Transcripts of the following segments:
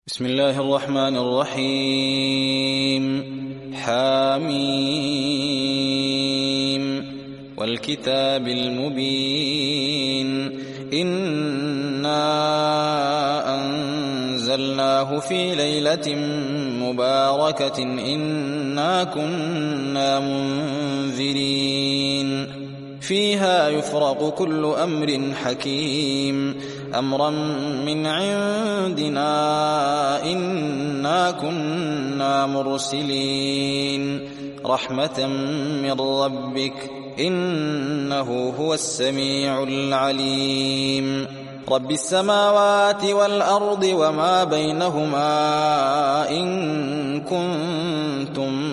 بسم الله الرحمن الرحيم. حميم والكتاب المبين. إنا أنزلناه في ليلة مباركة إنا كنا منذرين فيها يفرق كل أمر حكيم أمرا من عندنا إنا كنا مرسلين رحمة من ربك إنه هو السميع العليم. رب السماوات والأرض وما بينهما إن كنتم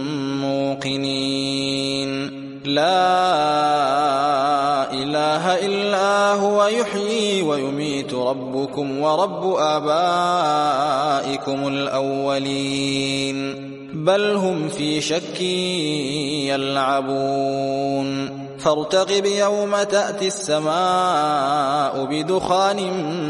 موقنين لا إله إلا هو يحيي ويميت ربكم ورب آبائكم الأولين بل هم في شك يلعبون فارتقب يوم تأتي السماء بدخان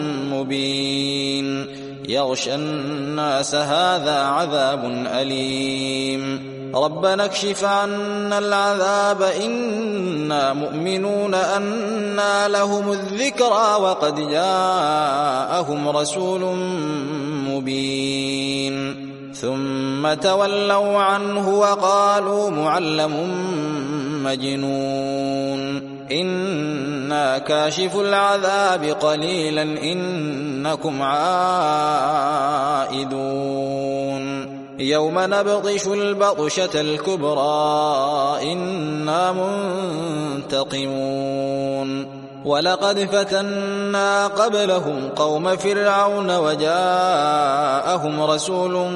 مبين يغشى الناس هذا عذاب أليم ربنا اكشف عنا العذاب إنا مؤمنون أنى لهم الذكرى وقد جاءهم رسول مبين ثم تولوا عنه وقالوا معلم مجنون إنا كاشف العذاب قليلا إنكم عائدون يوم نبطش البطشة الكبرى إنا منتقمون ولقد فتنا قبلهم قوم فرعون وجاءهم رسول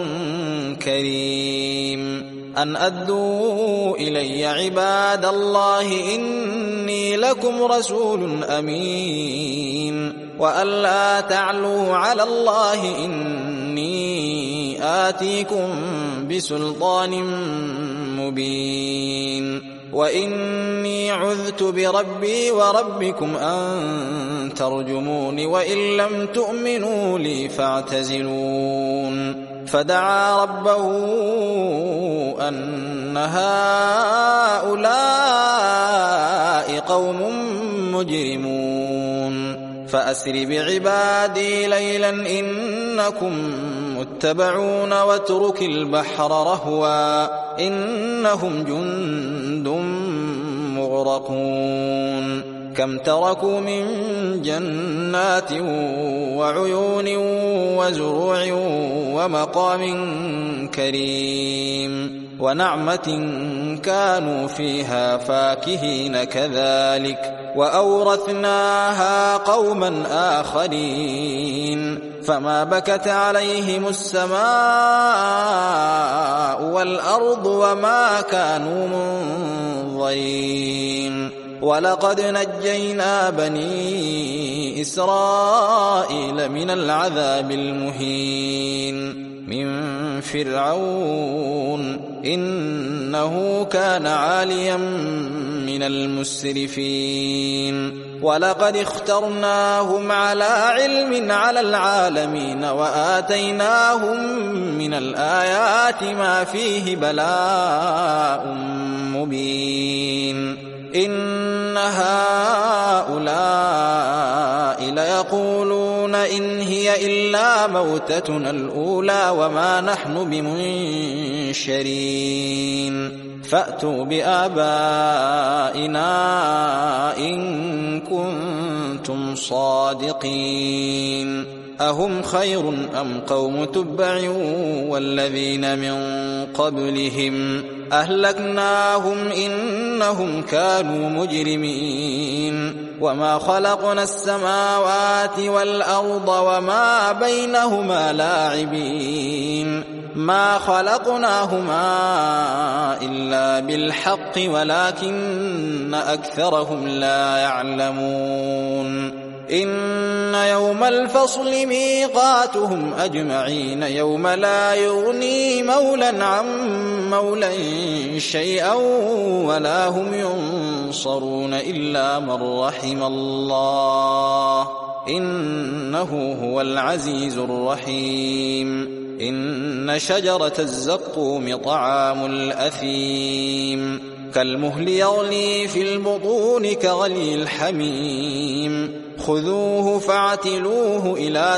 كريم أن أدوا إلي عباد الله إني لكم رسول أمين وأن لا تعلوا على الله إني آتيكم بسلطان مبين وإني عذت بربي وربكم أن ترجمون وإن لم تؤمنوا لي فاعتزلون فدعا ربه أن هؤلاء قوم مجرمون فأسر بعبادي ليلا إنكم متبعون واترك البحر رهوا إنهم جند مغرقون كم تركوا من جنات وعيون وزروع ومقام كريم ونعمة كانوا فيها فاكهين كذلك وأورثناها قوما آخرين فما بكت عليهم السماء والأرض وما كانوا منظرين ولقد نجينا بني إسرائيل من العذاب المهين من فرعون إنه كان عاليا من المسرفين ولقد اخترناهم على علم على العالمين وآتيناهم من الآيات ما فيه بلاء مبين إن هؤلاء ليقولون إن هي إلا موتتنا الأولى وما نحن بمنشرين فأتوا بآبائنا إن كنتم صادقين أهم خير أم قوم تبع والذين من قبلهم أهلكناهم إنهم كانوا مجرمين وما خلقنا السماوات والأرض وما بينهما لاعبين ما خلقناهما إلا بالحق ولكن أكثرهم لا يعلمون إن يوم الفصل ميقاتهم أجمعين يوم لا يغني مولا عن مولا شيئا ولا هم ينصرون إلا من رحم الله إنه هو العزيز الرحيم إن شجرة الزقوم طعام الأثيم كالمهل يغلي في البطون كغلي الحميم خذوه فاعتلوه إلى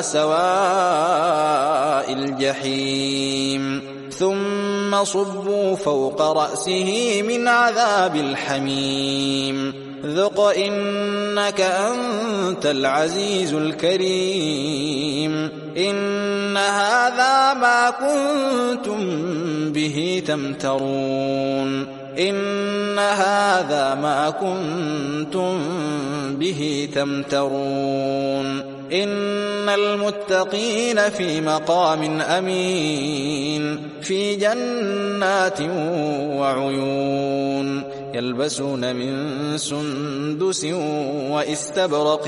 سواء الجحيم ثم صبوا فوق رأسه من عذاب الحميم ذق إنك أنت العزيز الكريم إن هذا ما كنتم به تمترون إن هذا ما كنتم به تمترون إن المتقين في مقام أمين في جنات وعيون يلبسون من سندس وإستبرق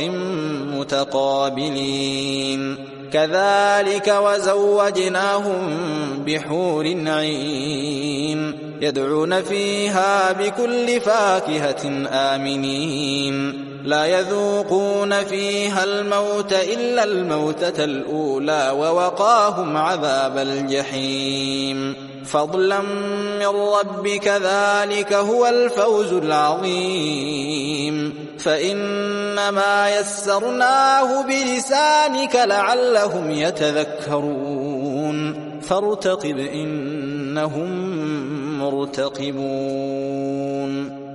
متقابلين كذلك وزوجناهم بحور عين يدعون فيها بكل فاكهة آمنين لا يذوقون فيها الموت إلا الموتة الأولى ووقاهم عذاب الجحيم فضلا من ربك ذلك هو الفوز العظيم فإنما يسرناه بلسانك لعلهم يتذكرون فارتقب إنهم مرتقبون